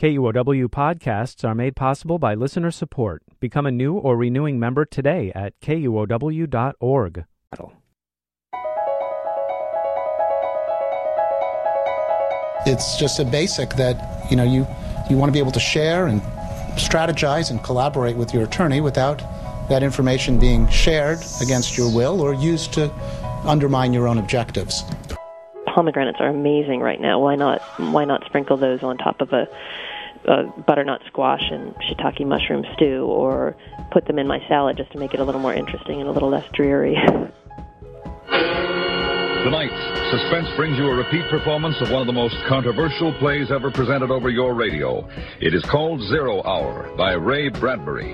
KUOW podcasts are made possible by listener support. Become a new or renewing member today at KUOW.org. It's just a basic that, you want to be able to share and strategize and collaborate with your attorney without that information being shared against your will or used to undermine your own objectives. Pomegranates are amazing right now. Why not sprinkle those on top of a butternut squash and shiitake mushroom stew, or put them in my salad just to make it a little more interesting and a little less dreary. Tonight, Suspense brings you a repeat performance of one of the most controversial plays ever presented over your radio. It is called 0 Hour by Ray Bradbury.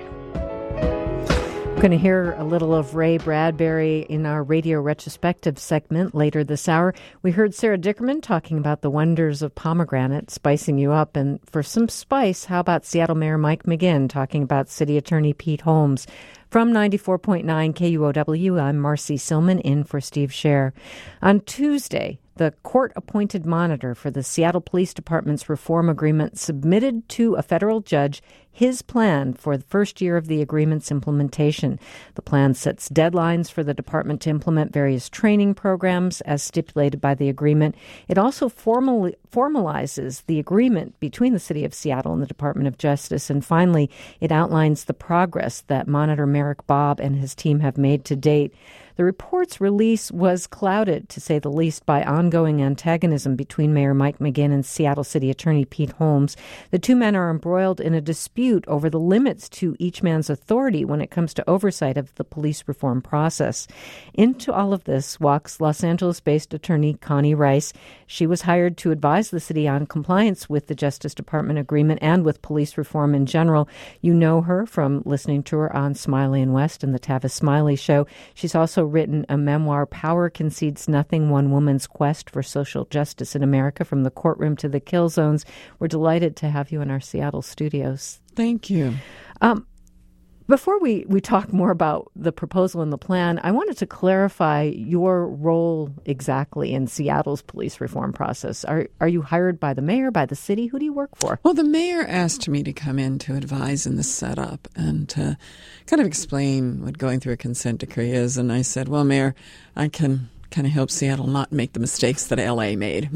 We're going to hear a little of Ray Bradbury in our radio retrospective segment later this hour. We heard Sarah Dickerman talking about the wonders of pomegranate, spicing you up. And for some spice, how about Seattle Mayor Mike McGinn talking about City Attorney Pete Holmes? From 94.9 KUOW, I'm Marcy Silman in for Steve Scher. On Tuesday, the court-appointed monitor for the Seattle Police Department's reform agreement submitted to a federal judge his plan for the first year of the agreement's implementation. The plan sets deadlines for the department to implement various training programs as stipulated by the agreement. It also formalizes the agreement between the City of Seattle and the Department of Justice. And finally, it outlines the progress that Monitor Merrick Bobb and his team have made to date. The report's release was clouded, to say the least, by ongoing antagonism between Mayor Mike McGinn and Seattle City Attorney Pete Holmes. The two men are embroiled in a dispute over the limits to each man's authority when it comes to oversight of the police reform process. Into all of this walks Los Angeles-based attorney Connie Rice. She was hired to advise the city on compliance with the Justice Department agreement and with police reform in general. You know her from listening to her on Smiley and West and the Tavis Smiley Show. She's also written a memoir, Power Concedes Nothing, One Woman's Quest for Social Justice in America, From the Courtroom to the Kill Zones. We're delighted to have you in our Seattle studios. Thank you. Before we talk more about the proposal and the plan, I wanted to clarify your role exactly in Seattle's police reform process. Are you hired by the mayor, by the city? Who do you work for? Well, the mayor asked me to come in to advise in the setup and to kind of explain what going through a consent decree is. And I said, well, Mayor, I can kind of help Seattle not make the mistakes that L.A. made.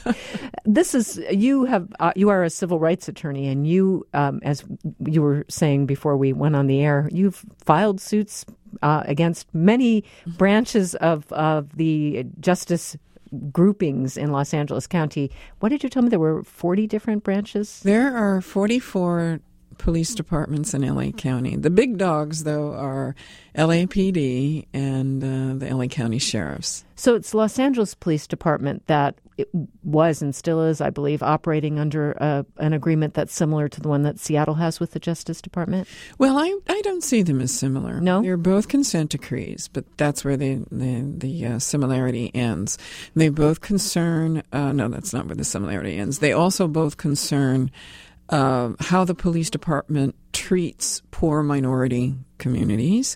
You are a civil rights attorney, and you, as you were saying before we went on the air, you've filed suits against many branches of the justice groupings in Los Angeles County. What did you tell me? There were 40 different branches? There are 44 police departments in L.A. County. The big dogs, though, are LAPD and the L.A. County sheriffs. So it's Los Angeles Police Department that it was and still is, I believe, operating under an agreement that's similar to the one that Seattle has with the Justice Department? Well, I don't see them as similar. No? They're both consent decrees, but that's where the similarity ends. They both concern no, that's not where the similarity ends. They also both concern how the police department treats poor minority communities,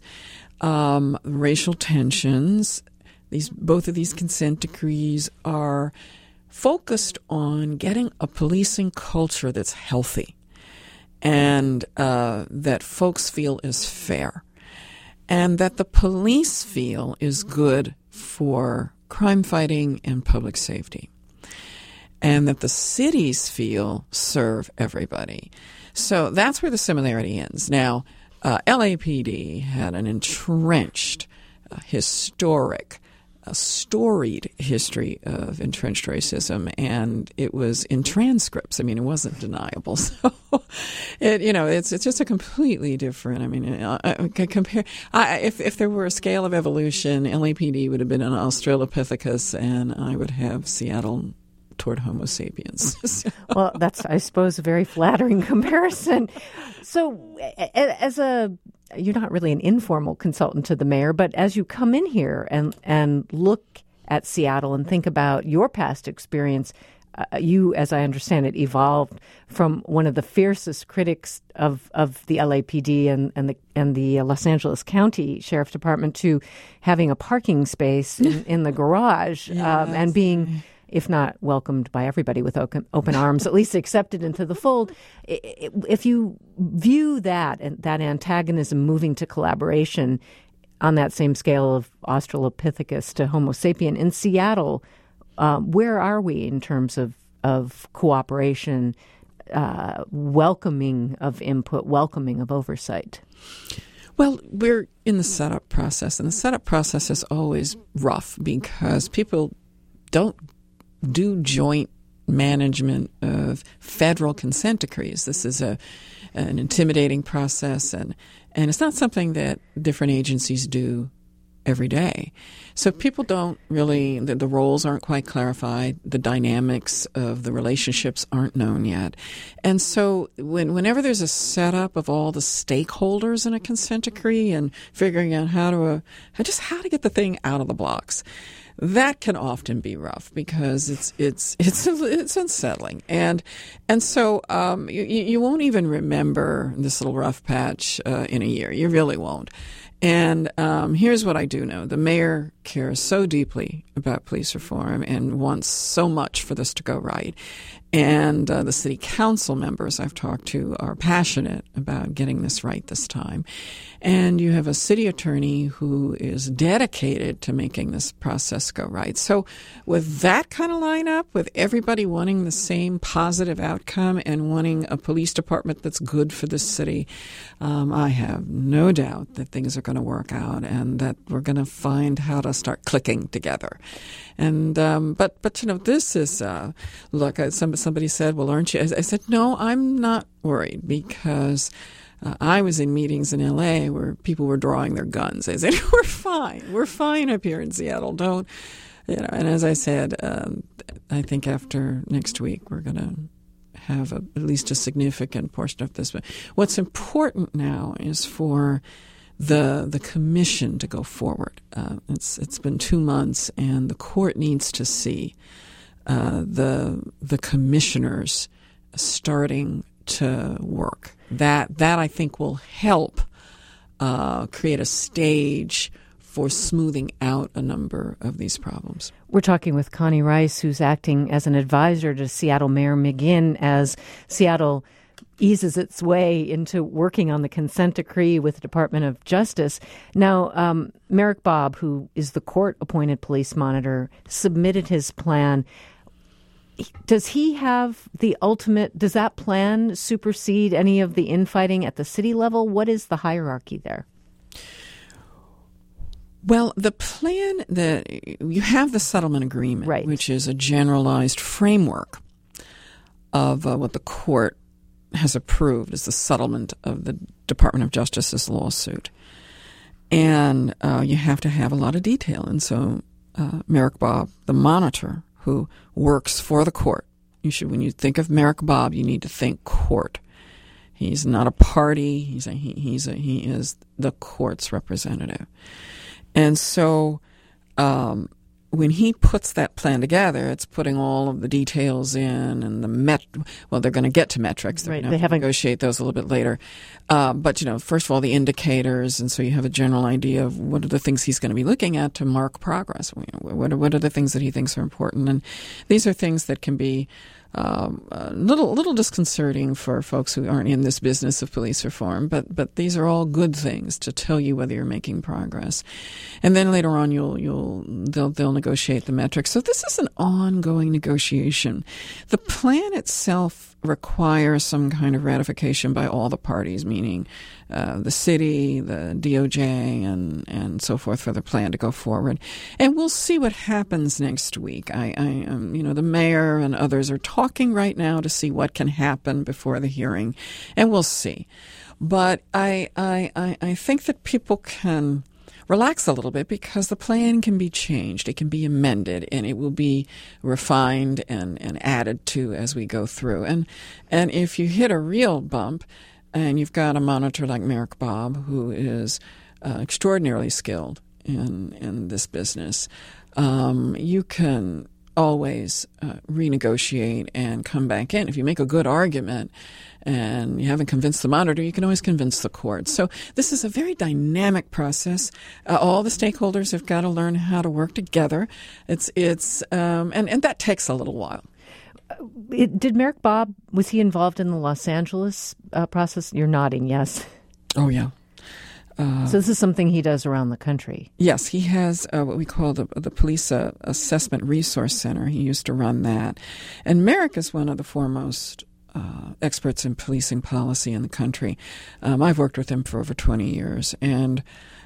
racial tensions. Both of these consent decrees are focused on getting a policing culture that's healthy and that folks feel is fair, and that the police feel is good for crime fighting and public safety, and that the cities feel serve everybody. So that's where the similarity ends. Now, LAPD had an entrenched, historic, storied history of entrenched racism, and it was in transcripts. I mean, it wasn't deniable. So, it's just a completely different. I mean, compare. If there were a scale of evolution, LAPD would have been an Australopithecus, and I would have Seattle toward Homo sapiens. Well, that's, I suppose, a very flattering comparison. So, you're not really an informal consultant to the mayor, but as you come in here and look at Seattle and think about your past experience, you, as I understand it, evolved from one of the fiercest critics of the LAPD and the Los Angeles County Sheriff's Department to having a parking space in the garage, Yes. and being if not welcomed by everybody with open arms, at least accepted into the fold. If you view that and that antagonism moving to collaboration on that same scale of Australopithecus to Homo sapien in Seattle, where are we in terms of cooperation, welcoming of input, welcoming of oversight? Well, we're in the setup process, and the setup process is always rough because people don't do joint management of federal consent decrees. This is an intimidating process, and it's not something that different agencies do every day. So people don't really, the roles aren't quite clarified, the dynamics of the relationships aren't known yet. And so whenever there's a setup of all the stakeholders in a consent decree and figuring out how to get the thing out of the blocks, that can often be rough because it's unsettling, and so you won't even remember this little rough patch in a year. You really won't. And here's what I do know. The mayor cares so deeply about police reform and wants so much for this to go right. And the city council members I've talked to are passionate about getting this right this time. And you have a city attorney who is dedicated to making this process go right. So with that kind of lineup, with everybody wanting the same positive outcome and wanting a police department that's good for this city, I have no doubt that things are going to work out and that we're going to find how to start clicking together. And but this is look. Somebody said, "Well, aren't you?" I said, "No, I'm not worried because." I was in meetings in L.A. where people were drawing their guns. I said, we're fine up here in Seattle. Don't, and as I said, I think after next week we're going to have at least a significant portion of this. But what's important now is for the commission to go forward. It's been 2 months, and the court needs to see the commissioners starting to work. That I think will help create a stage for smoothing out a number of these problems. We're talking with Connie Rice, who's acting as an advisor to Seattle Mayor McGinn as Seattle eases its way into working on the consent decree with the Department of Justice. Now, Merrick Bobb, who is the court-appointed police monitor, submitted his plan. Does he have the ultimate, does that plan supersede any of the infighting at the city level? What is the hierarchy there? Well, the plan that you have the settlement agreement, right, which is a generalized framework of what the court has approved as the settlement of the Department of Justice's lawsuit. And you have to have a lot of detail. And so Merrick Bobb, the monitor, who works for the court. When you think of Merrick Bobb, you need to think court. He's not a party. He is the court's representative. And so when he puts that plan together, it's putting all of the details in and they're going to get to metrics. They're right. They haven't negotiate those a little bit later. But first of all, the indicators, and so you have a general idea of what are the things he's going to be looking at to mark progress. What are the things that he thinks are important? And these are things that can be a little disconcerting for folks who aren't in this business of police reform, but these are all good things to tell you whether you're making progress. And then later on, they'll negotiate the metrics. So this is an ongoing negotiation. The plan itself requires some kind of ratification by all the parties, meaning the city, the DOJ, and so forth, for the plan to go forward. And we'll see what happens next week. The mayor and others are talking right now to see what can happen before the hearing, and we'll see. But I think that people can relax a little bit because the plan can be changed. It can be amended, and it will be refined and added to as we go through. And if you hit a real bump, and you've got a monitor like Merrick Bobb, who is extraordinarily skilled in this business, you can always renegotiate and come back in. If you make a good argument and you haven't convinced the monitor, you can always convince the court. So this is a very dynamic process. All the stakeholders have got to learn how to work together. And that takes a little while. Did Merrick Bobb, was he involved in the Los Angeles process? You're nodding, yes. Oh, yeah. So this is something he does around the country. Yes, he has what we call the Police Assessment Resource Center. He used to run that. And Merrick is one of the foremost experts in policing policy in the country. I've worked with him for over 20 years. And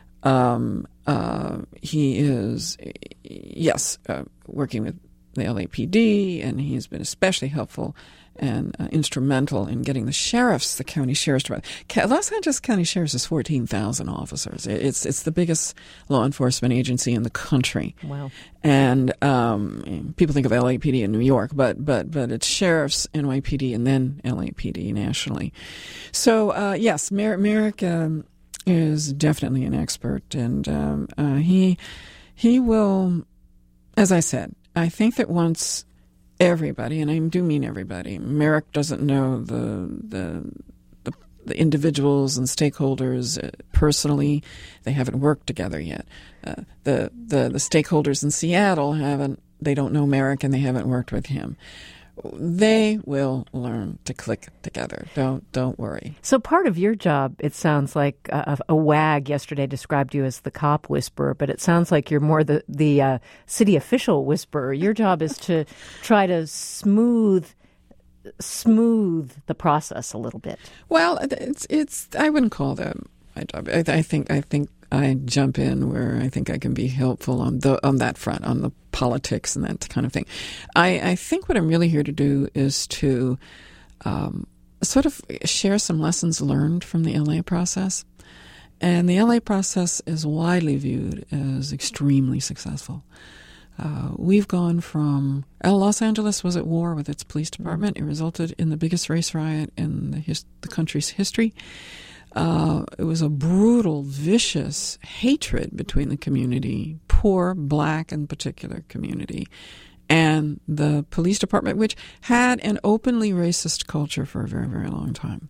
he is, working with the LAPD, and he's been especially helpful and instrumental in getting the county sheriff's department. Los Angeles County Sheriff's is 14,000 officers. It's the biggest law enforcement agency in the country. Wow. And people think of LAPD in New York, but it's sheriffs, NYPD, and then LAPD nationally. So, yes, Merrick is definitely an expert, and he will, as I said, I think that once everybody, and I do mean everybody, Merrick doesn't know the individuals and stakeholders personally. They haven't worked together yet. The stakeholders in Seattle they don't know Merrick, and they haven't worked with him. They will learn to click together. Don't worry. So part of your job, it sounds like a wag yesterday described you as the cop whisperer, but it sounds like you're more the city official whisperer. Your job is to try to smooth the process a little bit. Well, it's I wouldn't call that my job. I think I jump in where I think I can be helpful on that front, on the politics and that kind of thing. I think what I'm really here to do is to sort of share some lessons learned from the LA process. And the LA process is widely viewed as extremely successful. We've gone from Los Angeles was at war with its police department. It resulted in the biggest race riot in the country's history. It was a brutal, vicious hatred between the community, poor, black in particular community, and the police department, which had an openly racist culture for a very, very long time.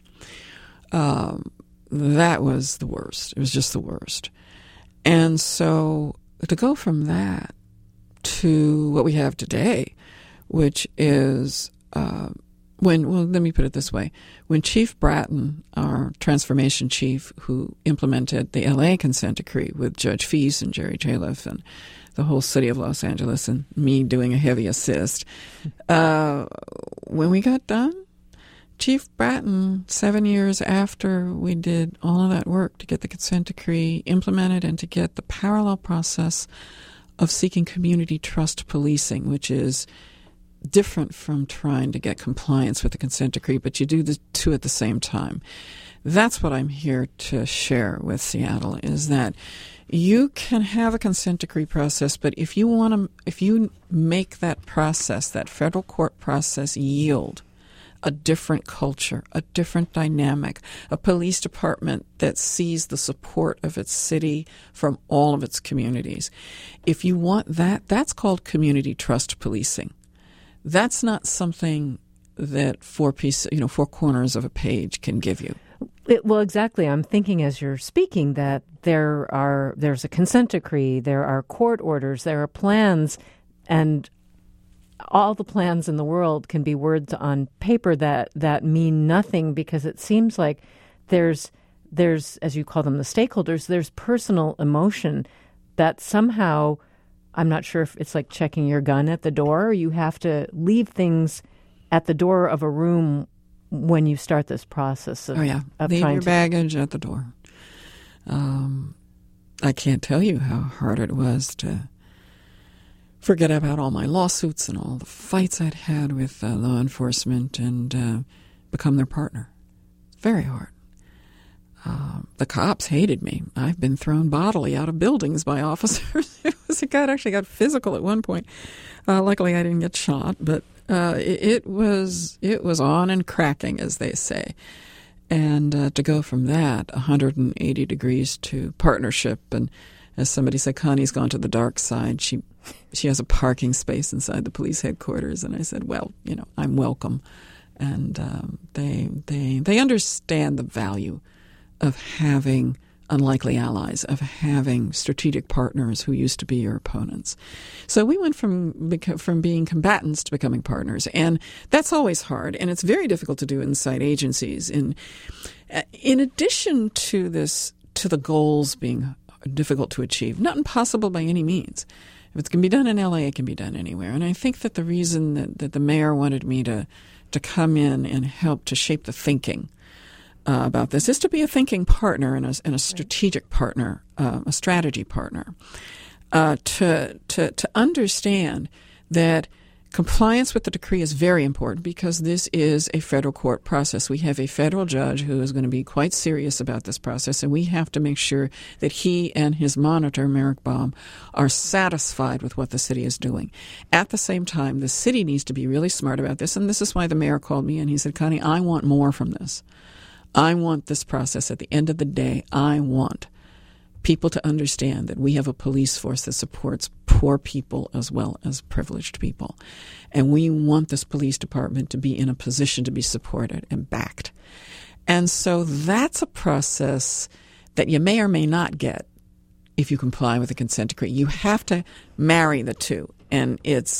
That was the worst. It was just the worst. And so to go from that to what we have today, which is let me put it this way. When Chief Bratton, our transformation chief who implemented the LA consent decree with Judge Fease and Jerry Califf and the whole city of Los Angeles and me doing a heavy assist, when we got done, Chief Bratton, 7 years after we did all of that work to get the consent decree implemented and to get the parallel process of seeking community trust policing, which is different from trying to get compliance with the consent decree, but you do the two at the same time. That's what I'm here to share with Seattle, is that you can have a consent decree process, but if you make that process, that federal court process, yield a different culture, a different dynamic, a police department that sees the support of its city from all of its communities. If you want that, that's called community trust policing. That's not something that four corners of a page can give you. Well, exactly. I'm thinking as you're speaking that there's a consent decree, there are court orders, there are plans, and all the plans in the world can be words on paper that mean nothing, because it seems like there's, as you call them, the stakeholders, there's personal emotion that somehow, I'm not sure if it's like checking your gun at the door. You have to leave things at the door of a room when you start this process of, leave your baggage at the door. I can't tell you how hard it was to forget about all my lawsuits and all the fights I'd had with law enforcement and become their partner. Very hard. The cops hated me. I've been thrown bodily out of buildings by officers. It actually got physical at one point. Luckily, I didn't get shot, but it was on and cracking, as they say. And to go from that 180 degrees to partnership and as somebody said, Connie's gone to the dark side. She has a parking space inside the police headquarters. And I said, well, I'm welcome. And they understand the value of having unlikely allies, of having strategic partners who used to be your opponents. So we went from being combatants to becoming partners, and that's always hard, and it's very difficult to do inside agencies. In addition to this, to the goals being difficult to achieve, not impossible by any means. If it can be done in LA, it can be done anywhere. And I think that the reason that the mayor wanted me to come in and help to shape the thinking about this is to be a thinking partner and a strategic partner, a strategy partner, to understand that compliance with the decree is very important because this is a federal court process. We have a federal judge who is going to be quite serious about this process, and we have to make sure that he and his monitor, Merrick Baum, are satisfied with what the city is doing. At the same time, the city needs to be really smart about this, and this is why the mayor called me and he said, Connie, I want more from this. I want this process. At the end of the day, I want people to understand that we have a police force that supports poor people as well as privileged people. And we want this police department to be in a position to be supported and backed. And so that's a process that you may or may not get if you comply with the consent decree. You have to marry the two. And it's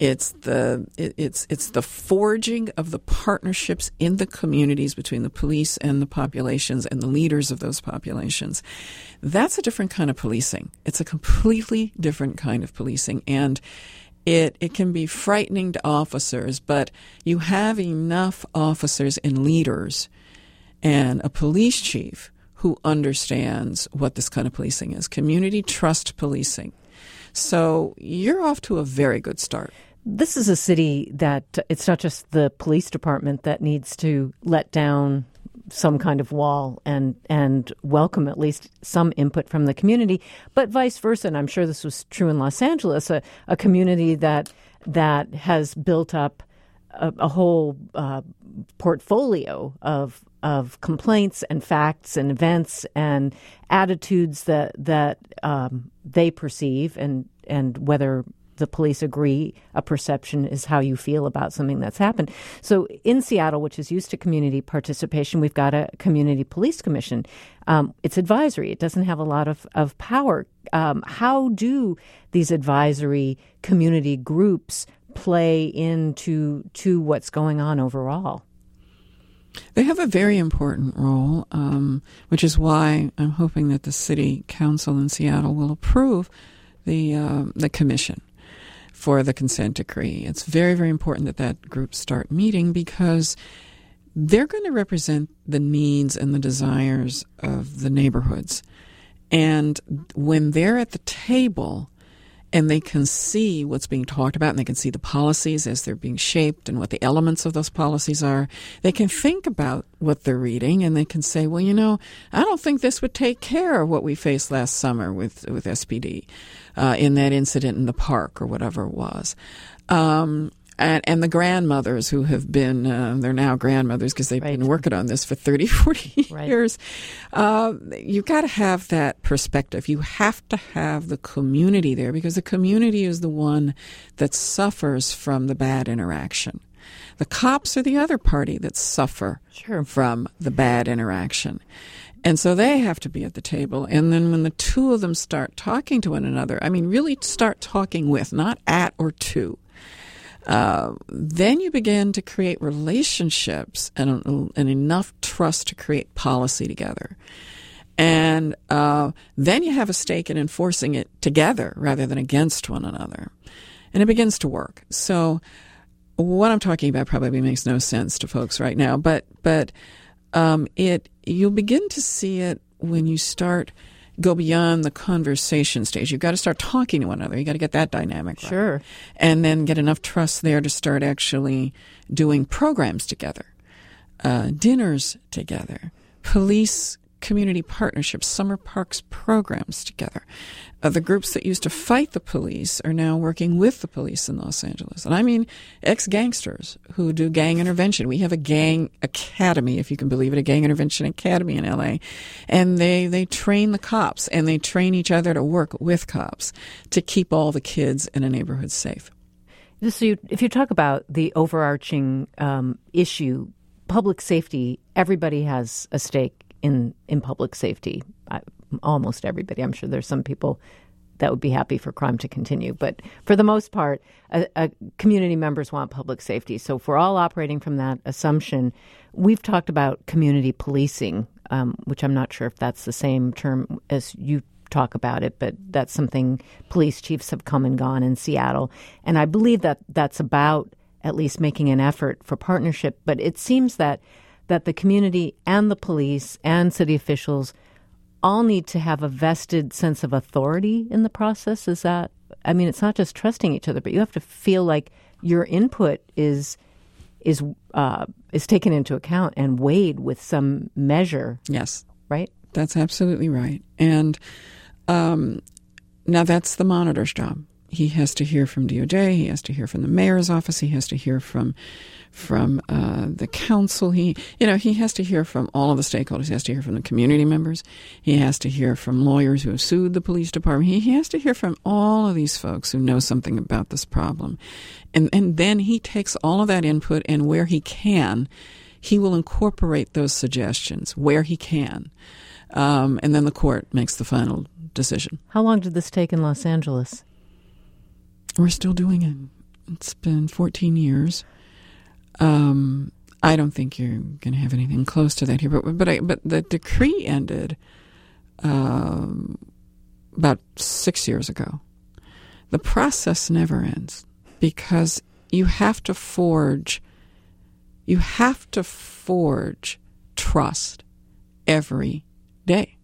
the forging of the partnerships in the communities between the police and the populations and the leaders of those populations. That's a different kind of policing. It's a completely different kind of policing. And it can be frightening to officers, but you have enough officers and leaders and a police chief who understands what this kind of policing is. Community trust policing. So you're off to a very good start. This is a city that it's not just the police department that needs to let down some kind of wall and welcome at least some input from the community, but vice versa. And I'm sure this was true in Los Angeles, a community that has built up a whole portfolio of complaints and facts and events and attitudes that they perceive, and whether the police agree a perception is how you feel about something that's happened. So in Seattle, which is used to community participation, we've got a community police commission. It's advisory. It doesn't have a lot of power. How do these advisory community groups play into what's going on overall? They have a very important role, which is why I'm hoping that the city council in Seattle will approve the commission for the consent decree. It's very, very important that group start meeting because they're going to represent the needs and the desires of the neighborhoods. And when they're at the table and they can see what's being talked about and they can see the policies as they're being shaped and what the elements of those policies are, they can think about what they're reading and they can say, well, I don't think this would take care of what we faced last summer with SPD in that incident in the park or whatever it was. And the grandmothers who have been, they're now grandmothers because they've been working on this for 30, 40 years. You've got to have that perspective. You have to have the community there because the community is the one that suffers from the bad interaction. The cops are the other party that suffer from the bad interaction. And so they have to be at the table. And then when the two of them start talking to one another, really start talking with, not at or to, then you begin to create relationships and enough trust to create policy together. And then you have a stake in enforcing it together rather than against one another. And it begins to work. So what I'm talking about probably makes no sense to folks right now, but you'll begin to see it when you go beyond the conversation stage. You've got to start talking to one another. You've got to get that dynamic right. Sure. And then get enough trust there to start actually doing programs together, dinners together, police community partnerships, summer parks programs together. The groups that used to fight the police are now working with the police in Los Angeles. And I mean ex-gangsters who do gang intervention. We have a gang academy, if you can believe it, a gang intervention academy in L.A. And they train the cops, and they train each other to work with cops to keep all the kids in a neighborhood safe. So if you talk about the overarching issue, public safety, everybody has a stake in public safety. Almost everybody. I'm sure there's some people that would be happy for crime to continue. But for the most part, community members want public safety. So if we're all operating from that assumption, we've talked about community policing, which I'm not sure if that's the same term as you talk about it, but that's something police chiefs have come and gone in Seattle. And I believe that that's about at least making an effort for partnership. But it seems that the community and the police and city officials all need to have a vested sense of authority in the process. Is that, I mean, it's not just trusting each other, but you have to feel like your input is taken into account and weighed with some measure. Yes. Right? That's absolutely right. And now that's the monitor's job. He has to hear from DOJ. He has to hear from the mayor's office. He has to hear from the council. He has to hear from all of the stakeholders. He has to hear from the community members. He has to hear from lawyers who have sued the police department. He has to hear from all of these folks who know something about this problem. And then he takes all of that input, and where he can, he will incorporate those suggestions where he can. And then the court makes the final decision. How long did this take in Los Angeles? We're still doing it. It's been 14 years. I don't think you're going to have anything close to that here. But the decree ended about 6 years ago. The process never ends because you have to forge trust every day.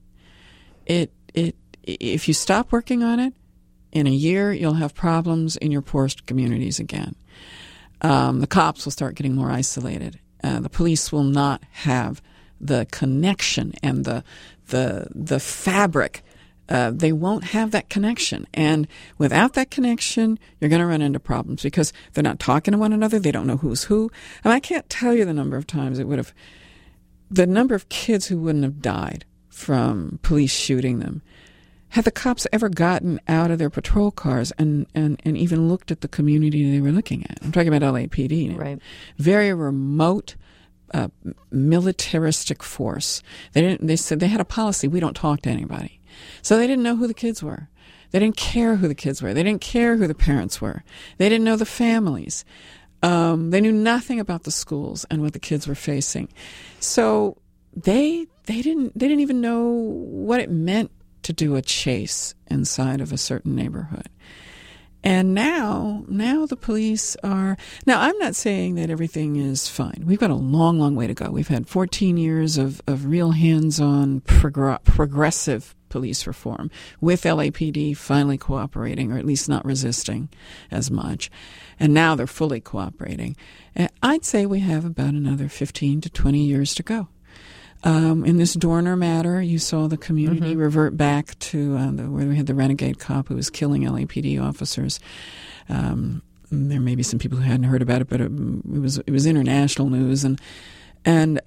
If you stop working on it, in a year, you'll have problems in your poorest communities again. The cops will start getting more isolated. The police will not have the connection and the fabric. They won't have that connection. And without that connection, you're going to run into problems because they're not talking to one another. They don't know who's who. And I can't tell you the number of times the number of kids who wouldn't have died from police shooting them. Had the cops ever gotten out of their patrol cars and even looked at the community they were looking at? I'm talking about LAPD now. Right. Very remote, militaristic force. They said they had a policy: we don't talk to anybody. So they didn't know who the kids were. They didn't care who the kids were. They didn't care who the parents were. They didn't know the families. They knew nothing about the schools and what the kids were facing. So they didn't even know what it meant to do a chase inside of a certain neighborhood. And now the police are... Now, I'm not saying that everything is fine. We've got a long, long way to go. We've had 14 years of real hands-on progressive police reform, with LAPD finally cooperating, or at least not resisting as much. And now they're fully cooperating. And I'd say we have about another 15 to 20 years to go. In this Dorner matter, you saw the community revert back to where we had the renegade cop who was killing LAPD officers. There may be some people who hadn't heard about it, but it was international news, and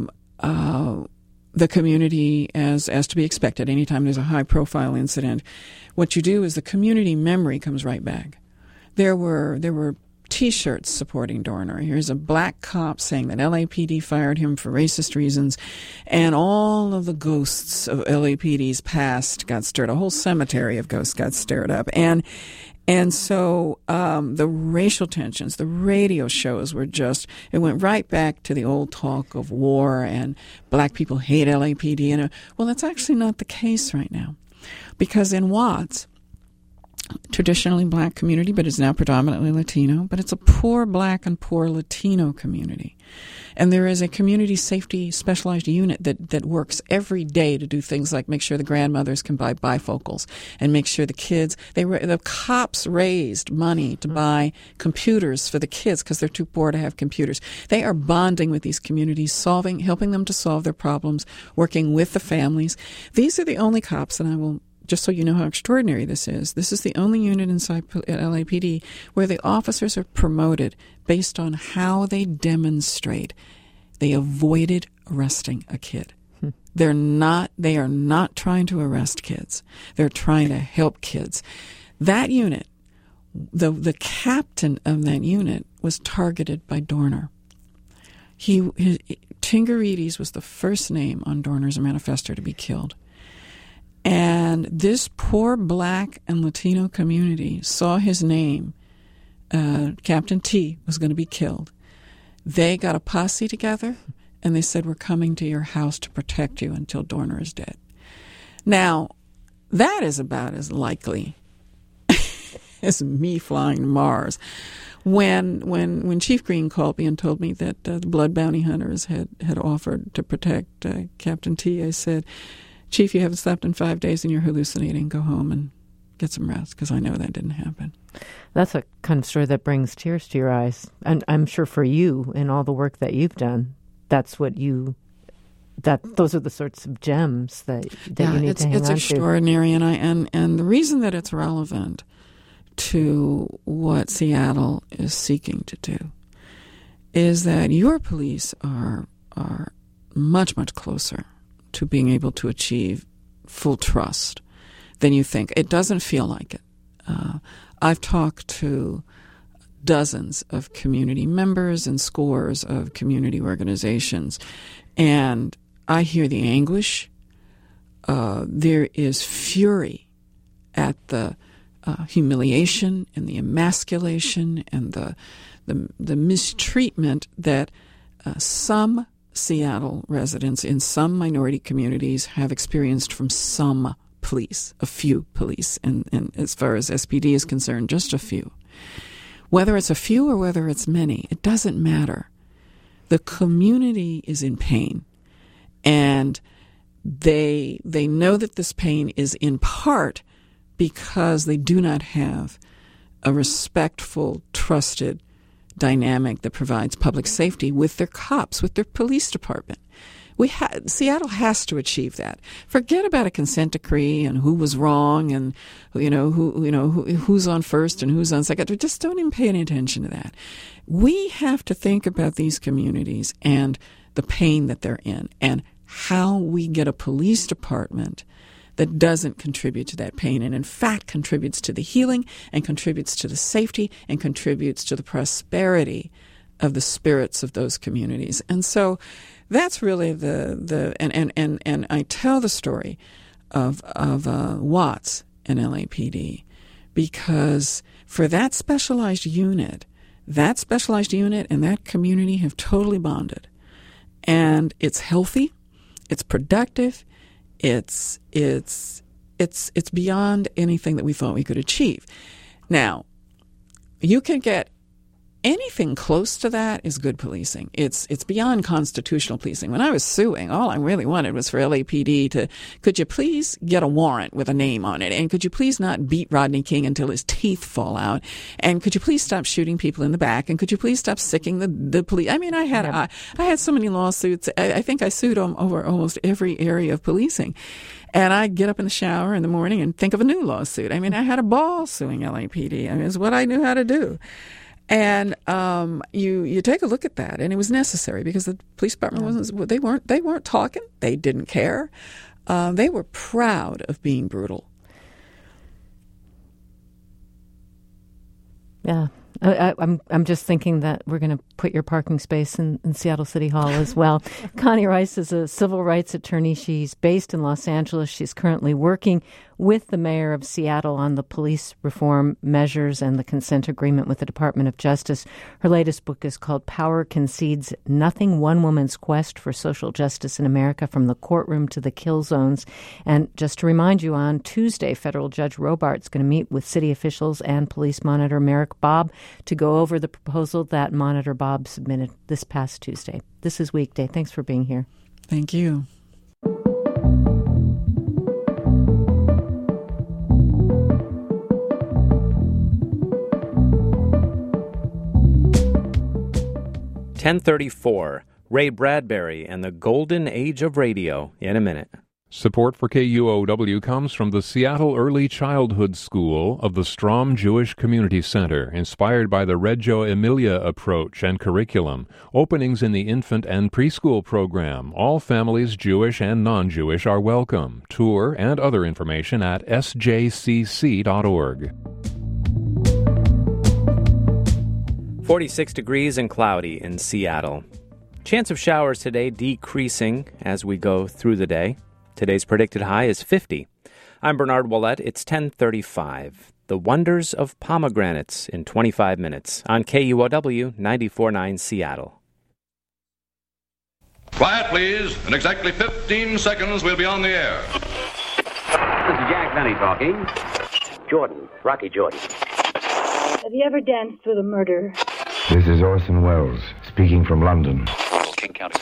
the community, as to be expected, anytime there's a high profile incident, what you do is the community memory comes right back. There were T-shirts supporting Dorner. Here's a black cop saying that LAPD fired him for racist reasons, and all of the ghosts of LAPD's past got stirred. A whole cemetery of ghosts got stirred up, and so the racial tensions, the radio shows it went right back to the old talk of war and black people hate LAPD. And well, that's actually not the case right now, because in Watts, traditionally black community, but is now predominantly Latino. But it's a poor black and poor Latino community. And there is a community safety specialized unit that works every day to do things like make sure the grandmothers can buy bifocals and make sure the kids, the cops raised money to buy computers for the kids because they're too poor to have computers. They are bonding with these communities, helping them to solve their problems, working with the families. These are the only cops, and I will, just so you know how extraordinary this is the only unit inside LAPD where the officers are promoted based on how they demonstrate they avoided arresting a kid. They are not trying to arrest kids. They're trying to help kids. That unit, the captain of that unit was targeted by Dorner. Tingarides was the first name on Dorner's manifesto to be killed. And this poor black and Latino community saw his name, Captain T, was going to be killed. They got a posse together, and they said, we're coming to your house to protect you until Dorner is dead. Now, that is about as likely as me flying to Mars. When Chief Green called me and told me that the Blood Bounty Hunters had offered to protect Captain T, I said, Chief, you haven't slept in 5 days and you're hallucinating. Go home and get some rest, because I know that didn't happen. That's a kind of story that brings tears to your eyes. And I'm sure for you and all the work that you've done, those are the sorts of gems that you need to hang on to. It's extraordinary, and the reason that it's relevant to what Seattle is seeking to do is that your police are much, much closer to being able to achieve full trust than you think. It doesn't feel like it. I've talked to dozens of community members and scores of community organizations, and I hear the anguish. There is fury at the humiliation and the emasculation and the mistreatment that some Seattle residents in some minority communities have experienced from some police, a few police, and as far as SPD is concerned, just a few. Whether it's a few or whether it's many, it doesn't matter. The community is in pain, and they know that this pain is in part because they do not have a respectful, trusted dynamic that provides public safety with their cops, with their police department. Seattle has to achieve that. Forget about a consent decree and who was wrong and who's on first and who's on second. Just don't even pay any attention to that. We have to think about these communities and the pain that they're in and how we get a police department that doesn't contribute to that pain and in fact contributes to the healing and contributes to the safety and contributes to the prosperity of the spirits of those communities. And so that's really and I tell the story of Watts and LAPD because for that specialized unit and that community have totally bonded. And it's healthy, it's productive, it's beyond anything that we thought we could achieve. Now, you can get anything close to that is good policing. It's beyond constitutional policing. When I was suing, all I really wanted was for LAPD to, could you please get a warrant with a name on it? And could you please not beat Rodney King until his teeth fall out? And could you please stop shooting people in the back? And could you please stop sicking the police? I mean, I had so many lawsuits. I think I sued over almost every area of policing. And I'd get up in the shower in the morning and think of a new lawsuit. I mean, I had a ball suing LAPD. I mean, it's what I knew how to do. And you take a look at that, and it was necessary because the police department they weren't talking, they didn't care, they were proud of being brutal. Yeah, I'm just thinking that we're going to put your parking space in Seattle City Hall as well. Connie Rice is a civil rights attorney. She's based in Los Angeles. She's currently working with the mayor of Seattle on the police reform measures and the consent agreement with the Department of Justice. Her latest book is called Power Concedes Nothing, One Woman's Quest for Social Justice in America, From the Courtroom to the Kill Zones. And just to remind you, on Tuesday, Federal Judge Robart's going to meet with city officials and police monitor Merrick Bobb to go over the proposal that Monitor Bobb submitted this past Tuesday. This is Weekday. Thanks for being here. Thank you. (10:34). Ray Bradbury and the Golden Age of Radio in a minute. Support for KUOW comes from the Seattle Early Childhood School of the Strom Jewish Community Center, inspired by the Reggio Emilia approach and curriculum. Openings in the infant and preschool program. All families, Jewish and non-Jewish, are welcome. Tour and other information at sjcc.org. 46 degrees and cloudy in Seattle. Chance of showers today decreasing as we go through the day. Today's predicted high is 50. I'm Bernard Ouellette. It's 10:35. The Wonders of Pomegranates in 25 minutes on KUOW 94.9 Seattle. Quiet, please. In exactly 15 seconds, we'll be on the air. This is Jack Benny talking. Jordan, Rocky Jordan. Have you ever danced with a murderer? This is Orson Welles, speaking from London. King County.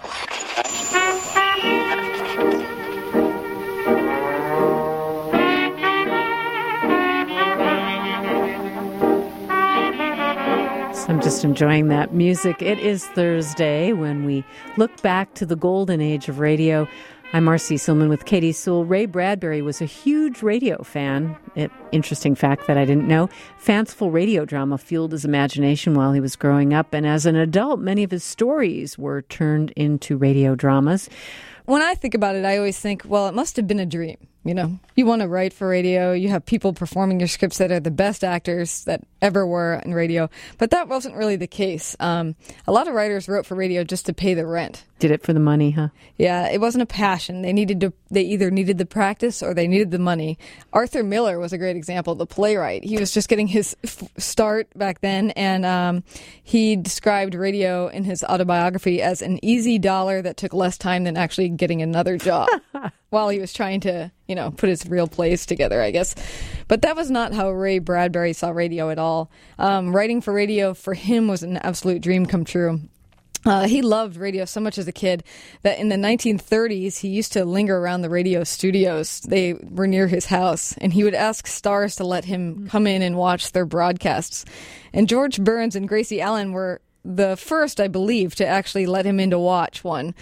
I'm just enjoying that music. It is Thursday when we look back to the golden age of radio. I'm Marcy Silman with Katie Sewell. Ray Bradbury was a huge radio fan. Interesting fact that I didn't know. Fanciful radio drama fueled his imagination while he was growing up, and as an adult, many of his stories were turned into radio dramas. When I think about it, I always think, well, it must have been a dream. You know, you want to write for radio. You have people performing your scripts that are the best actors that ever were in radio. But that wasn't really the case. A lot of writers wrote for radio just to pay the rent. Did it for the money, huh? Yeah, it wasn't a passion. They either needed the practice or they needed the money. Arthur Miller was a great example, the playwright. He was just getting his start back then, and he described radio in his autobiography as an easy dollar that took less time than actually getting another job. While he was trying to, put his real plays together, I guess. But that was not how Ray Bradbury saw radio at all. Writing for radio for him was an absolute dream come true. He loved radio so much as a kid that in the 1930s, he used to linger around the radio studios. They were near his house, and he would ask stars to let him come in and watch their broadcasts. And George Burns and Gracie Allen were the first, I believe, to actually let him in to watch one.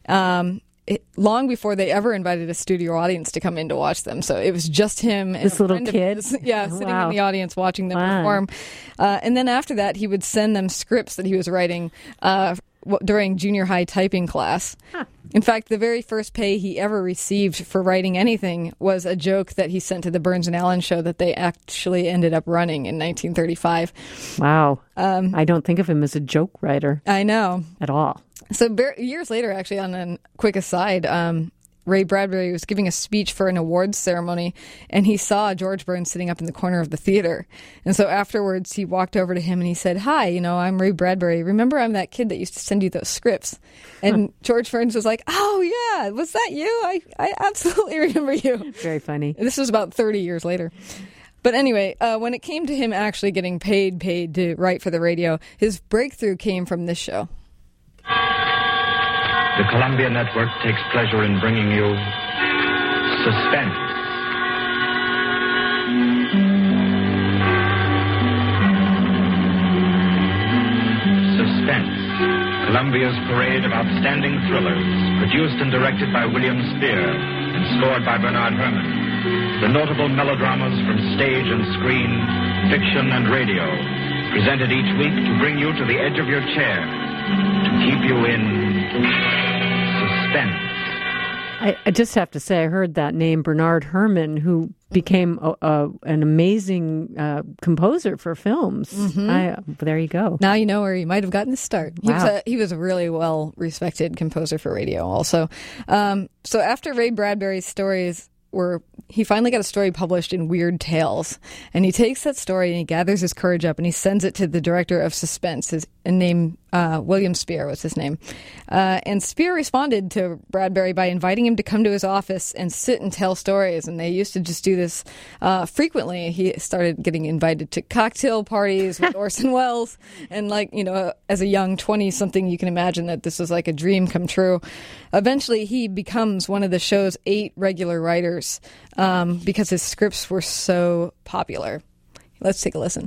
Long before they ever invited a studio audience to come in to watch them. So it was just him and this little kid? Sitting in the audience watching them perform. And then after that, he would send them scripts that he was writing during junior high typing class. Huh. In fact, the very first pay he ever received for writing anything was a joke that he sent to the Burns and Allen show that they actually ended up running in 1935. Wow. I don't think of him as a joke writer. I know. At all. So years later, actually, on a quick aside, Ray Bradbury was giving a speech for an awards ceremony, and he saw George Burns sitting up in the corner of the theater. And so afterwards, he walked over to him and he said, "Hi, I'm Ray Bradbury. Remember, I'm that kid that used to send you those scripts." And George Burns was like, "Oh, yeah, was that you? I absolutely remember you." Very funny. And this was about 30 years later. But anyway, when it came to him actually getting paid to write for the radio, his breakthrough came from this show. The Columbia Network takes pleasure in bringing you Suspense. Suspense, Columbia's parade of outstanding thrillers, produced and directed by William Spear and scored by Bernard Herrmann. The notable melodramas from stage and screen, fiction and radio, presented each week to bring you to the edge of your chair, to keep you in suspense. I just have to say, I heard that name, Bernard Herrmann, who became an amazing composer for films. There you go. Now you know where he might have gotten his start. Wow. He was a really well-respected composer for radio also. So after Ray Bradbury's stories he finally got a story published in Weird Tales, and he takes that story and he gathers his courage up and he sends it to the director of Suspense, his name William Spear was his name, and Spear responded to Bradbury by inviting him to come to his office and sit and tell stories, and they used to just do this frequently. He started getting invited to cocktail parties with Orson Welles, and as a young 20-something, you can imagine that this was like a dream come true. Eventually, he becomes one of the show's 8 regular writers because his scripts were so popular. Let's take a listen.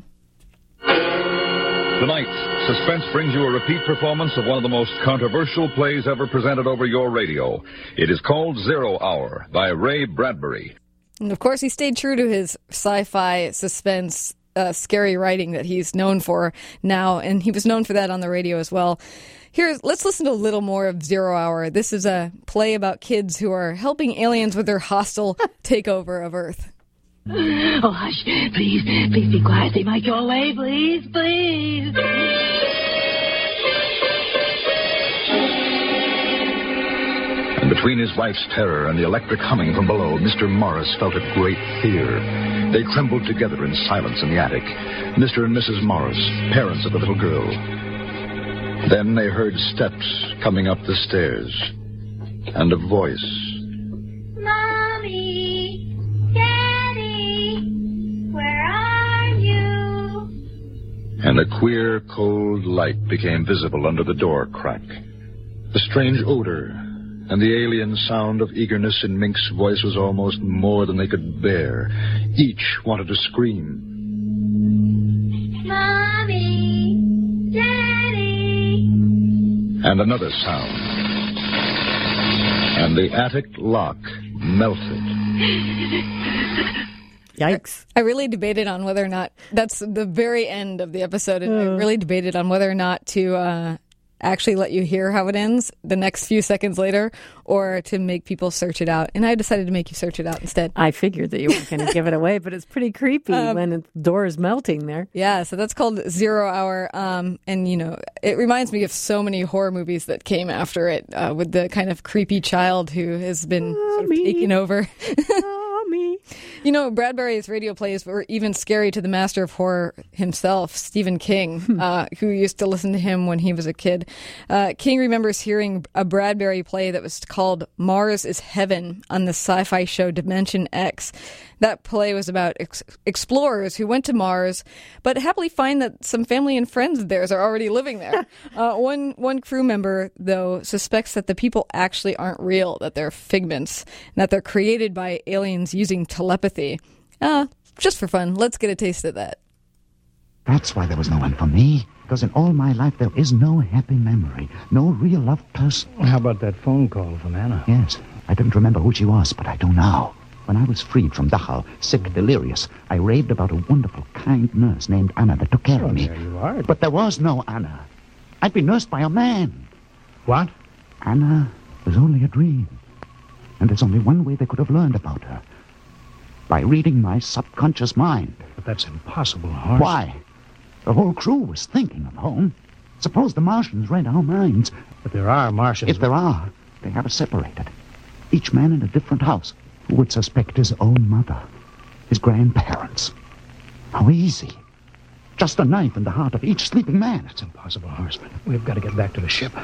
Tonight, Suspense brings you a repeat performance of one of the most controversial plays ever presented over your radio. It is called 0 Hour by Ray Bradbury. And of course, he stayed true to his sci-fi suspense, scary writing that he's known for now, and he was known for that on the radio as well. Let's listen to a little more of 0 Hour. This is a play about kids who are helping aliens with their hostile takeover of Earth. Oh, hush. Please be quiet. They might go away. Please. And between his wife's terror and the electric humming from below, Mr. Morris felt a great fear. They trembled together in silence in the attic. Mr. and Mrs. Morris, parents of the little girl. Then they heard steps coming up the stairs, and a voice. Mommy, Daddy, where are you? And a queer, cold light became visible under the door crack. The strange odor and the alien sound of eagerness in Mink's voice was almost more than they could bear. Each wanted to scream. Mommy, Daddy. And another sound. And the attic lock melted. Yikes. I really debated on whether or not, that's the very end of the episode, and I really debated on whether or not to actually let you hear how it ends the next few seconds later, or to make people search it out. And I decided to make you search it out instead. I figured that you weren't going to give it away, but it's pretty creepy when the door is melting there. Yeah, so that's called 0 Hour. And, it reminds me of so many horror movies that came after it, with the kind of creepy child who has been sort of taken over. Me. Bradbury's radio plays were even scary to the master of horror himself, Stephen King, who used to listen to him when he was a kid. King remembers hearing a Bradbury play that was called Mars is Heaven on the sci-fi show Dimension X. That play was about explorers who went to Mars, but happily find that some family and friends of theirs are already living there. One crew member, though, suspects that the people actually aren't real, that they're figments, and that they're created by aliens using telepathy. Just for fun, let's get a taste of that. That's why there was no one for me. Because in all my life, there is no happy memory, no real loved person. How about that phone call from Anna? Yes, I don't remember who she was, but I do now. When I was freed from Dachau, sick, delirious, I raved about a wonderful, kind nurse named Anna that took care of me. There you are. But there was no Anna. I'd been nursed by a man. What? Anna was only a dream. And there's only one way they could have learned about her. By reading my subconscious mind. But that's impossible, Horace. Why? The whole crew was thinking of home. Suppose the Martians read our minds. But there are Martians. If there are, they have us separated. Each man in a different house. Who would suspect his own mother? His grandparents? How easy. Just a knife in the heart of each sleeping man. It's impossible, Horace. We've got to get back to the ship.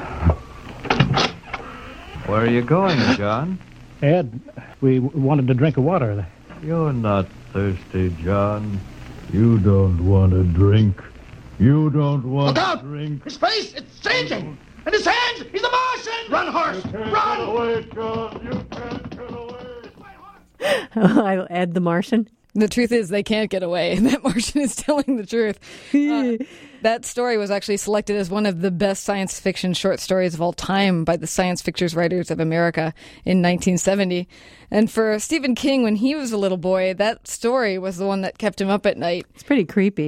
Where are you going, John? Ed, we wanted to drink of water. You're not thirsty, John. You don't want to drink. You don't want Look out! to drink. His face, it's changing! And his hands, he's a Martian! Run, horse! Run! Get away, John. You can't get away. I'll add the Martian. The truth is they can't get away. That Martian is telling the truth. That story was actually selected as one of the best science fiction short stories of all time by the Science Fiction Writers of America in 1970. And for Stephen King, when he was a little boy, that story was the one that kept him up at night. It's pretty creepy.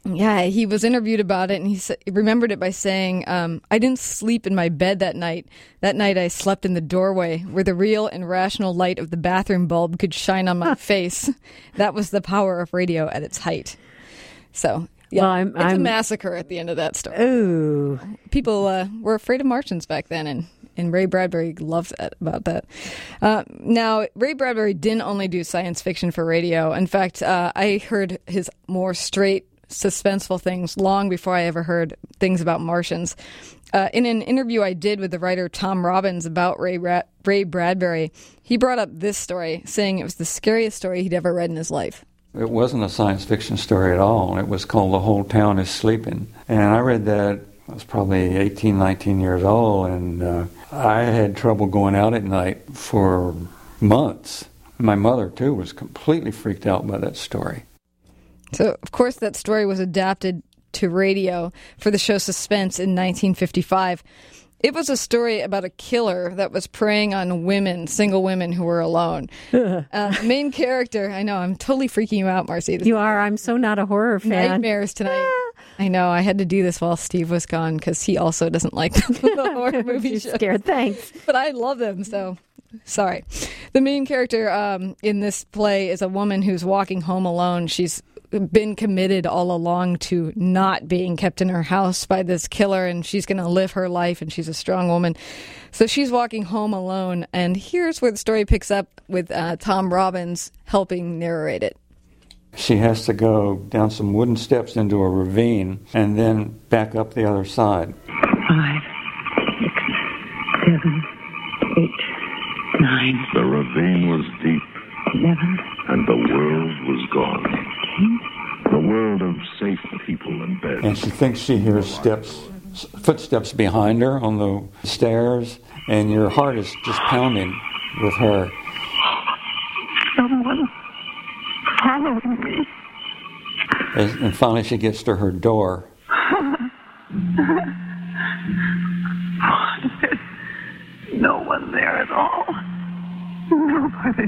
Yeah, he was interviewed about it, and he remembered it by saying, I didn't sleep in my bed that night. That night I slept in the doorway where the real and rational light of the bathroom bulb could shine on my face. That was the power of radio at its height. So, yeah, it's a massacre at the end of that story. Ooh. People were afraid of Martians back then, and Ray Bradbury loved that about that. Now, Ray Bradbury didn't only do science fiction for radio. In fact, I heard his more straight, suspenseful things long before I ever heard things about Martians. In an interview I did with the writer Tom Robbins about Ray Bradbury, he brought up this story, saying it was the scariest story he'd ever read in his life. It wasn't a science fiction story at all. It was called The Whole Town is Sleeping. And I read that, I was probably 18, 19 years old, and I had trouble going out at night for months. My mother, too, was completely freaked out by that story. So, of course, that story was adapted to radio for the show Suspense in 1955. It was a story about a killer that was preying on women, single women who were alone. The main character, I know, I'm totally freaking you out, Marcy. You are. I'm so not a horror fan. Nightmares tonight. I know. I had to do this while Steve was gone because he also doesn't like the horror movie shows. Scared, thanks. But I love them, so sorry. The main character in this play is a woman who's walking home alone. She's been committed all along to not being kept in her house by this killer, and she's going to live her life, and she's a strong woman. So she's walking home alone, and here's where the story picks up with Tom Robbins helping narrate it. She has to go down some wooden steps into a ravine and then back up the other side. 5, 6, 7, 8, 9. The ravine was deep. 11. And the world was gone. 10. The world of safe people in bed. And she thinks she hears footsteps behind her on the stairs, and your heart is just pounding with her. Someone following me. And finally she gets to her door. There's no one there at all. Nobody.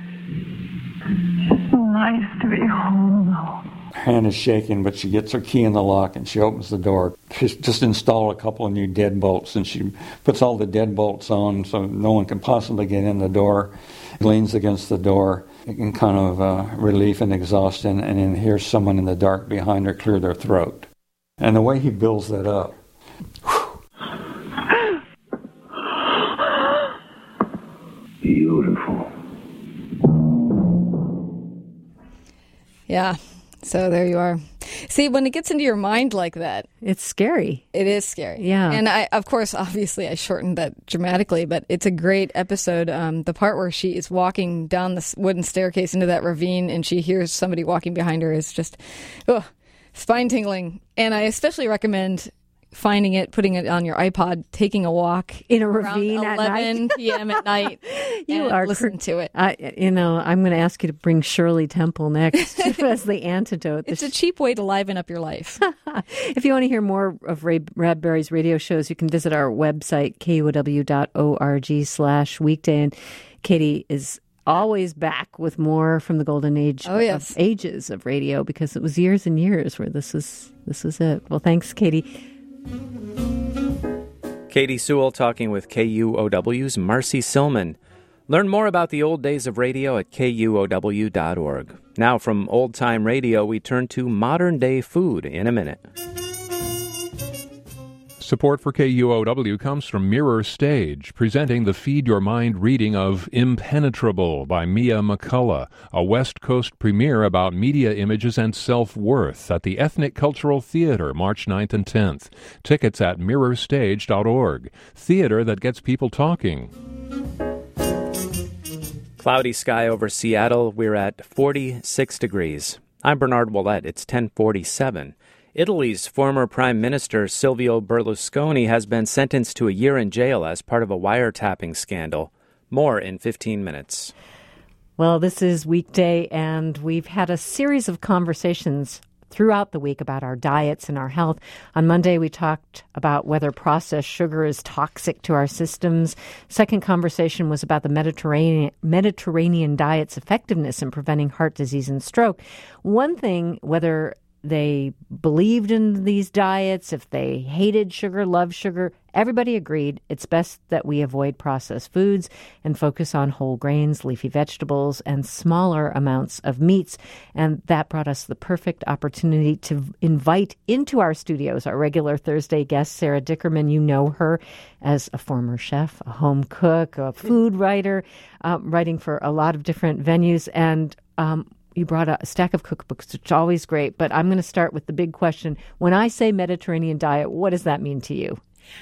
It's nice to be home, though. Her hand is shaking, but she gets her key in the lock and she opens the door. She's just installed a couple of new deadbolts, and she puts all the deadbolts on so no one can possibly get in the door. Leans against the door in kind of relief and exhaustion, and then hears someone in the dark behind her clear their throat. And the way he builds that up. Beautiful. Yeah, so there you are. See, when it gets into your mind like that, it's scary. It is scary. Yeah. And of course, obviously, I shortened that dramatically, but it's a great episode. The part where she is walking down the wooden staircase into that ravine and she hears somebody walking behind her is just spine-tingling. And I especially recommend finding it, putting it on your iPod, taking a walk in a ravine at 11 p.m. at night. You are listen to it. I'm going to ask you to bring Shirley Temple next as the antidote. It's a cheap way to liven up your life. If you want to hear more of Ray Bradbury's radio shows, you can visit our website, kuow.org/weekday. And Katie is always back with more from the golden age of ages of radio, because it was years and years where this was it. Well, thanks, Katie. Katie Sewell talking with KUOW's Marcy Silman. Learn more about the old days of radio at kuow.org. Now from old-time radio, we turn to modern-day food in a minute. Support for KUOW comes from Mirror Stage, presenting the Feed Your Mind reading of Impenetrable by Mia McCullough, a West Coast premiere about media images and self-worth at the Ethnic Cultural Theater, March 9th and 10th. Tickets at mirrorstage.org. Theater that gets people talking. Cloudy sky over Seattle. We're at 46 degrees. I'm Bernard Ouellette. It's 10:47. Italy's former Prime Minister Silvio Berlusconi has been sentenced to a year in jail as part of a wiretapping scandal. More in 15 minutes. Well, this is Weekday, and we've had a series of conversations throughout the week about our diets and our health. On Monday, we talked about whether processed sugar is toxic to our systems. Second conversation was about the Mediterranean diet's effectiveness in preventing heart disease and stroke. One thing, whether they believed in these diets, if they hated sugar, loved sugar, everybody agreed it's best that we avoid processed foods and focus on whole grains, leafy vegetables, and smaller amounts of meats. And that brought us the perfect opportunity to invite into our studios our regular Thursday guest, Sarah Dickerman. You know her as a former chef, a home cook, a food writer, writing for a lot of different venues. And you brought a stack of cookbooks, which is always great. But I'm going to start with the big question. When I say Mediterranean diet, what does that mean to you?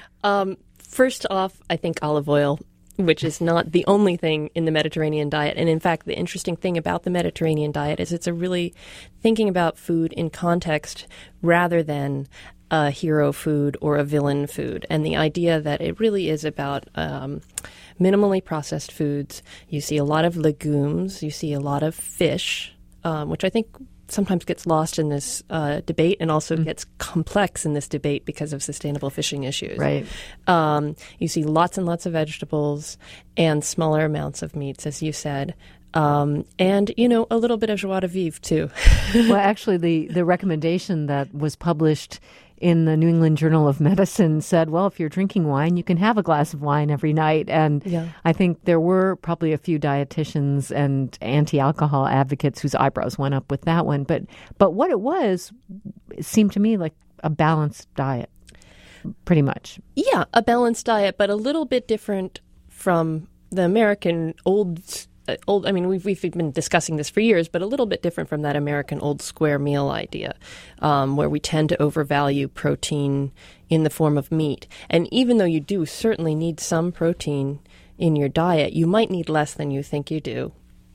First off, I think olive oil, which is not the only thing in the Mediterranean diet. And in fact, the interesting thing about the Mediterranean diet is it's a really thinking about food in context rather than a hero food or a villain food. And the idea that it really is about minimally processed foods. You see a lot of legumes. You see a lot of fish, which I think sometimes gets lost in this debate and also gets complex in this debate because of sustainable fishing issues. Right. You see lots and lots of vegetables and smaller amounts of meats, as you said. And, you know, a little bit of joie de vivre, too. Well, actually, the recommendation that was published in the New England Journal of Medicine said, well, if you're drinking wine, you can have a glass of wine every night. And I think there were probably a few dietitians and anti-alcohol advocates whose eyebrows went up with that one. But what it seemed to me like a balanced diet, pretty much. Yeah, a balanced diet, but a little bit different from the American old. I mean, we've been discussing this for years, but a little bit different from that American old square meal idea, where we tend to overvalue protein in the form of meat. And even though you do certainly need some protein in your diet, you might need less than you think you do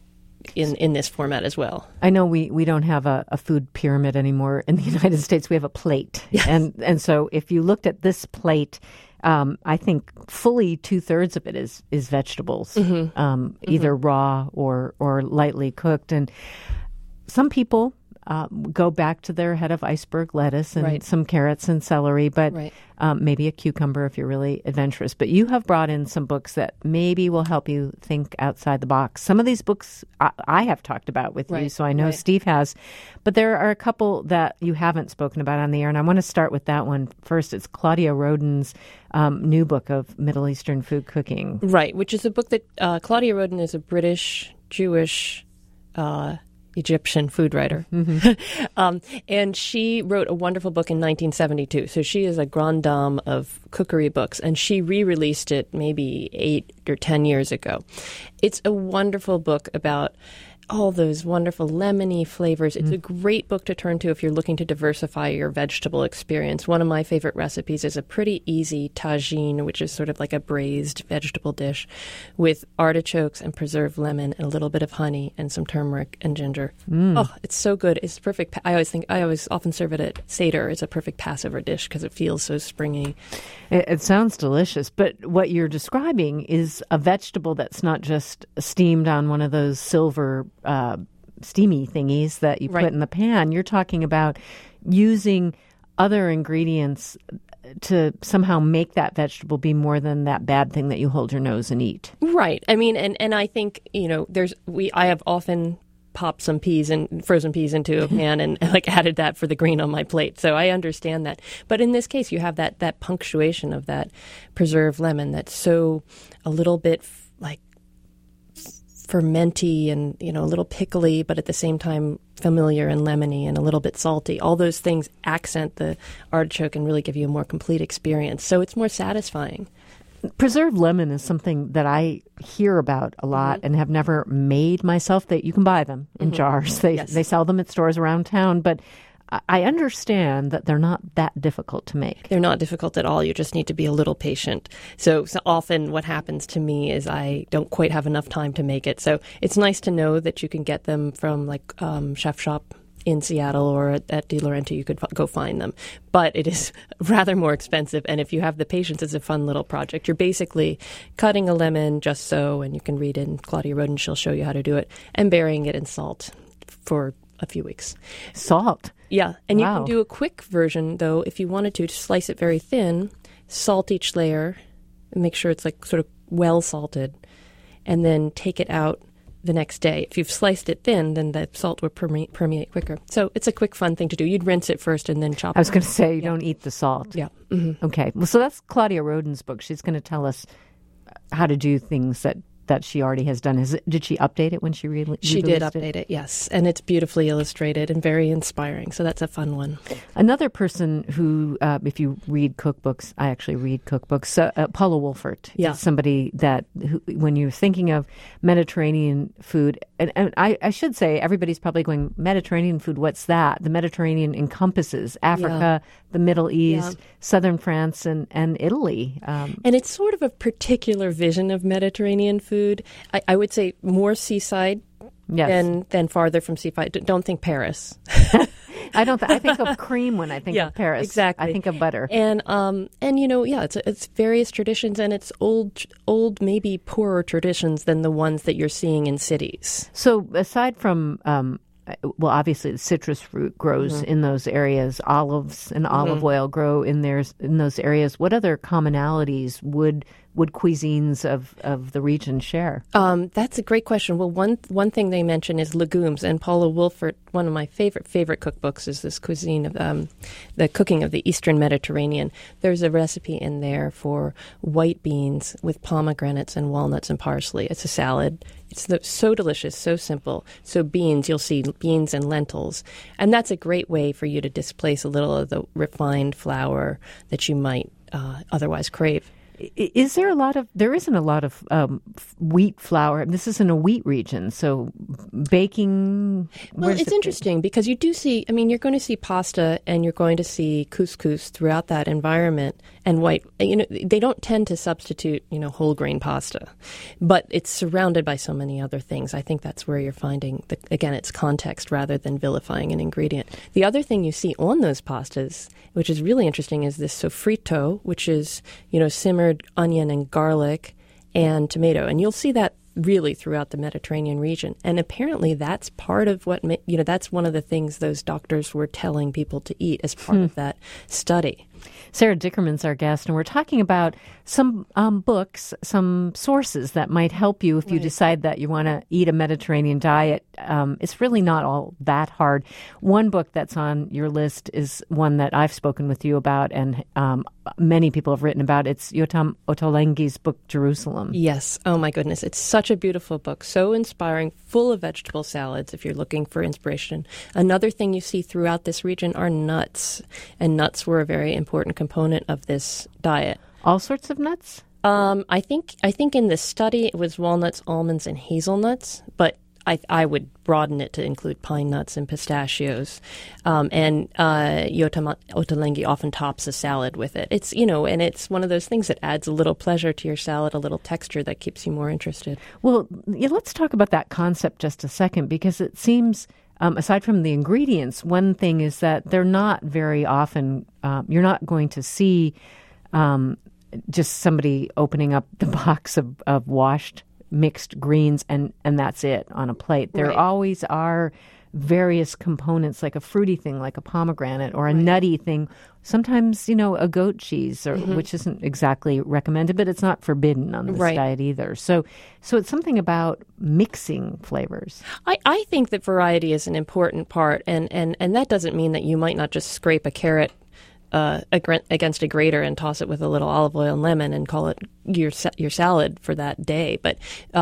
in this format as well. I know we don't have a food pyramid anymore in the United States. We have a plate. Yes. And so if you looked at this plate, I think fully 2/3 of it is vegetables, either raw or lightly cooked. And some people go back to their head of iceberg lettuce and some carrots and celery, but maybe a cucumber if you're really adventurous. But you have brought in some books that maybe will help you think outside the box. Some of these books I have talked about with you, so I know Steve has. But there are a couple that you haven't spoken about on the air, and I want to start with that one first. It's Claudia Roden's new book of Middle Eastern food cooking. Right, which is a book that Claudia Roden is a British, Jewish, Egyptian food writer. And she wrote a wonderful book in 1972. So she is a grande dame of cookery books, and she re-released it maybe 8 or 10 years ago. It's a wonderful book about all those wonderful lemony flavors. It's a great book to turn to if you're looking to diversify your vegetable experience. One of my favorite recipes is a pretty easy tagine, which is sort of like a braised vegetable dish with artichokes and preserved lemon and a little bit of honey and some turmeric and ginger. Oh, it's so good. It's perfect. I always often serve it at Seder. It's a perfect Passover dish because it feels so springy. It sounds delicious, but what you're describing is a vegetable that's not just steamed on one of those silver steamy thingies that you put in the pan. You're talking about using other ingredients to somehow make that vegetable be more than that bad thing that you hold your nose and eat. Right. I mean, and I think, you know, I have often popped some peas and frozen peas into a pan and like added that for the green on my plate. So I understand that. But in this case, you have that punctuation of that preserved lemon that's so a little bit like fermenty and, you know, a little pickly, but at the same time familiar and lemony and a little bit salty. All those things accent the artichoke and really give you a more complete experience. So it's more satisfying. Preserved lemon is something that I hear about a lot and have never made myself. That you can buy them in jars. They sell them at stores around town, but I understand that they're not that difficult to make. They're not difficult at all. You just need to be a little patient. So often what happens to me is I don't quite have enough time to make it. So it's nice to know that you can get them from like Chef Shop in Seattle or at De Laurenti. You could go find them. But it is rather more expensive. And if you have the patience, it's a fun little project. You're basically cutting a lemon just so, and you can read in Claudia Roden, she'll show you how to do it, and burying it in salt for a few weeks. Salt? Yeah. And you can do a quick version, though, if you wanted to slice it very thin, salt each layer, and make sure it's like sort of well salted, and then take it out the next day. If you've sliced it thin, then the salt would permeate quicker. So it's a quick, fun thing to do. You'd rinse it first and then chop it. I was going to say, you don't eat the salt. Yeah. Mm-hmm. Okay. Well, so that's Claudia Roden's book. She's going to tell us how to do things that she already has done. Did she update it when she released it? She did update it, yes. And it's beautifully illustrated and very inspiring. So that's a fun one. Another person who, if you read cookbooks, I actually read cookbooks, Paula Wolfert. Yeah. Is somebody that, when you're thinking of Mediterranean food, and I should say, everybody's probably going, Mediterranean food, what's that? The Mediterranean encompasses Africa, the Middle East, southern France, and Italy. And it's sort of a particular vision of Mediterranean food. I would say more seaside than farther from seaside. Don't think Paris. I think of cream when I think of Paris. Exactly. I think of butter. And it's various traditions, and it's old, maybe poorer traditions than the ones that you're seeing in cities. So aside from well, obviously the citrus fruit grows in those areas. Olives and olive oil grow in those areas. What other commonalities would cuisines of the region share? That's a great question. Well, one thing they mention is legumes, and Paula Wolfert, one of my favorite cookbooks, is this cuisine of the cooking of the Eastern Mediterranean. There's a recipe in there for white beans with pomegranates and walnuts and parsley. It's a salad. It's so delicious, so simple. So beans, you'll see beans and lentils. And that's a great way for you to displace a little of the refined flour that you might otherwise crave. Is there there isn't a lot of wheat flour. This isn't a wheat region, so baking. Well, it's interesting because you do see, you're going to see pasta and you're going to see couscous throughout that environment, and white, they don't tend to substitute, whole grain pasta, but it's surrounded by so many other things. I think that's where you're finding, again, it's context rather than vilifying an ingredient. The other thing you see on those pastas, which is really interesting, is this sofrito, which is, simmered onion and garlic and tomato. And you'll see that really throughout the Mediterranean region. And apparently that's part of what, that's one of the things those doctors were telling people to eat as part of that study. Sarah Dickerman's our guest, and we're talking about some books, some sources that might help you if you decide that you want to eat a Mediterranean diet. It's really not all that hard. One book that's on your list is one that I've spoken with you about, and many people have written about. It's Yotam Ottolenghi's book, Jerusalem. Yes. Oh, my goodness. It's such a beautiful book, so inspiring, full of vegetable salads if you're looking for inspiration. Another thing you see throughout this region are nuts, and nuts were a very important component of this diet. All sorts of nuts? I think in the study it was walnuts, almonds, and hazelnuts, but I would broaden it to include pine nuts and pistachios. And Yotam Ottolenghi often tops a salad with it. It's, and it's one of those things that adds a little pleasure to your salad, a little texture that keeps you more interested. Well, let's talk about that concept just a second, because it seems, aside from the ingredients, one thing is that they're not very often, you're not going to see just somebody opening up the box of washed mixed greens and that's it on a plate. There always are various components, like a fruity thing, like a pomegranate, or a nutty thing. Sometimes, a goat cheese, which isn't exactly recommended, but it's not forbidden on this diet either. So it's something about mixing flavors. I think that variety is an important part, and that doesn't mean that you might not just scrape a carrot against a grater and toss it with a little olive oil and lemon and call it your salad for that day. But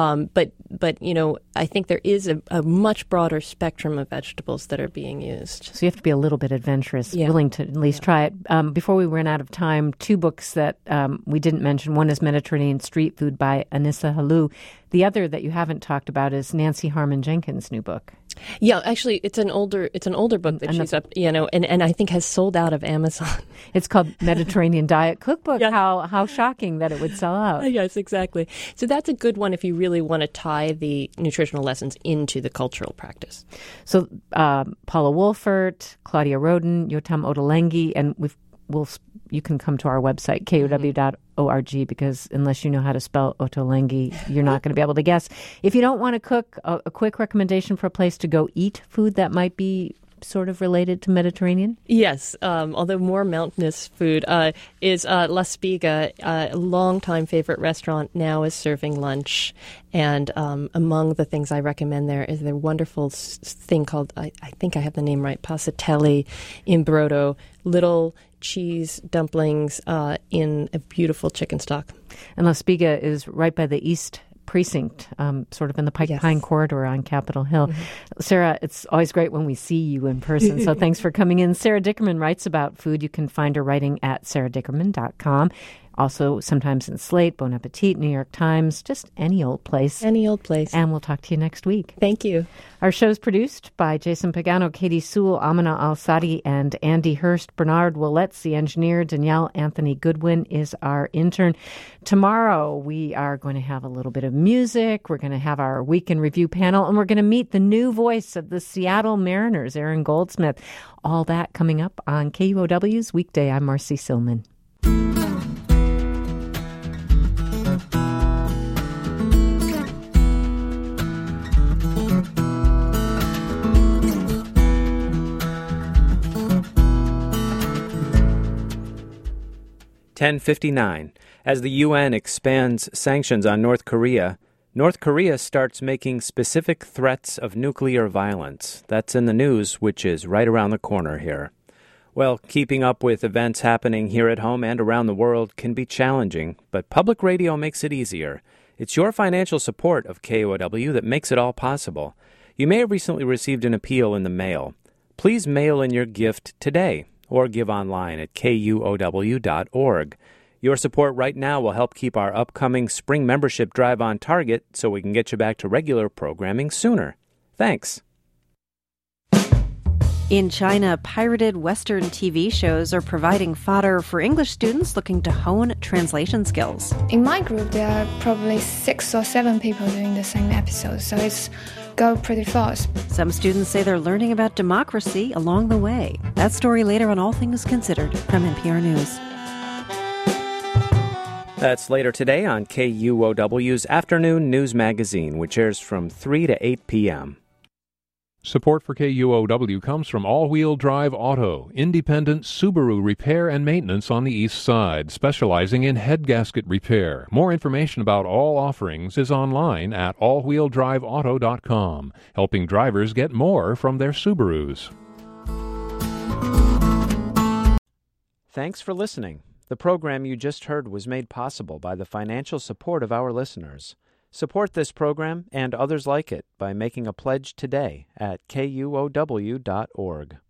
I think there is a much broader spectrum of vegetables that are being used. So you have to be a little bit adventurous, willing to at least try it. Before we run out of time, two books that we didn't mention. One is Mediterranean Street Food by Anissa Halou. The other that you haven't talked about is Nancy Harmon Jenkins' new book. Yeah, actually, it's an older book that she's up, and I think has sold out of Amazon. It's called Mediterranean Diet Cookbook. Yes. How shocking that it would sell out. Yes, exactly. So that's a good one if you really want to tie the nutritional lessons into the cultural practice. So Paula Wolfert, Claudia Roden, Yotam Ottolenghi, and you can come to our website, KOW.org, because unless you know how to spell Ottolenghi, you're not going to be able to guess. If you don't want to cook, a quick recommendation for a place to go eat food that might be sort of related to Mediterranean? Yes, although more mountainous food is La Spiga, a longtime favorite restaurant, now is serving lunch. And among the things I recommend there is their wonderful thing called, I think I have the name right, passatelli in brodo, little cheese dumplings in a beautiful chicken stock. And La Spiga is right by the East Precinct, sort of in the Pine Corridor on Capitol Hill. Mm-hmm. Sarah, it's always great when we see you in person, so thanks for coming in. Sarah Dickerman writes about food. You can find her writing at sarah.dickerman.com. Also, sometimes in Slate, Bon Appetit, New York Times, just any old place. Any old place. And we'll talk to you next week. Thank you. Our show's produced by Jason Pagano, Katie Sewell, Amina Al-Sadi, and Andy Hurst. Bernard Willette's the engineer. Danielle Anthony Goodwin is our intern. Tomorrow, we are going to have a little bit of music. We're going to have our Week in Review panel, and we're going to meet the new voice of the Seattle Mariners, Aaron Goldsmith. All that coming up on KUOW's Weekday. I'm Marcy Silman. (10:59) As the UN expands sanctions on North Korea starts making specific threats of nuclear violence. That's in the news, which is right around the corner here. Well, keeping up with events happening here at home and around the world can be challenging, but public radio makes it easier. It's your financial support of KUOW that makes it all possible. You may have recently received an appeal in the mail. Please mail in your gift today, or give online at KUOW.org. Your support right now will help keep our upcoming spring membership drive on target so we can get you back to regular programming sooner. Thanks. In China, pirated Western TV shows are providing fodder for English students looking to hone translation skills. In my group, there are probably 6 or 7 people doing the same episode, so it's go pretty fast. Some students say they're learning about democracy along the way. That story later on All Things Considered from NPR News. That's later today on KUOW's Afternoon News Magazine, which airs from 3 to 8 p.m. Support for KUOW comes from All Wheel Drive Auto, independent Subaru repair and maintenance on the East Side, specializing in head gasket repair. More information about all offerings is online at allwheeldriveauto.com, helping drivers get more from their Subarus. Thanks for listening. The program you just heard was made possible by the financial support of our listeners. Support this program and others like it by making a pledge today at KUOW.org.